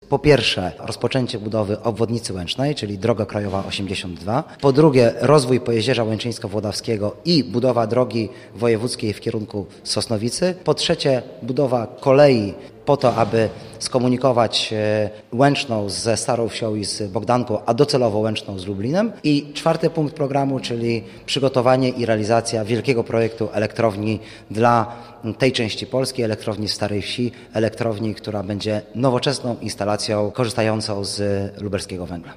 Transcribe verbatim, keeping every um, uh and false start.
Po pierwsze, rozpoczęcie budowy obwodnicy Łęcznej, czyli droga krajowa osiemdziesiąt dwa. Po drugie, rozwój Pojezierza Łęczyńsko-Włodawskiego i budowa drogi wojewódzkiej w kierunku Sosnowicy. Po trzecie, budowa kolei po to, aby skomunikować Łęczną ze Starą Wsią i z Bogdanką, a docelowo Łęczną z Lublinem. I czwarty punkt programu, czyli przygotowanie i realizacja wielkiego projektu elektrowni dla tej części Polski, elektrowni w Starej Wsi, elektrowni, która będzie nowoczesną instalacją korzystającą z lubelskiego węgla.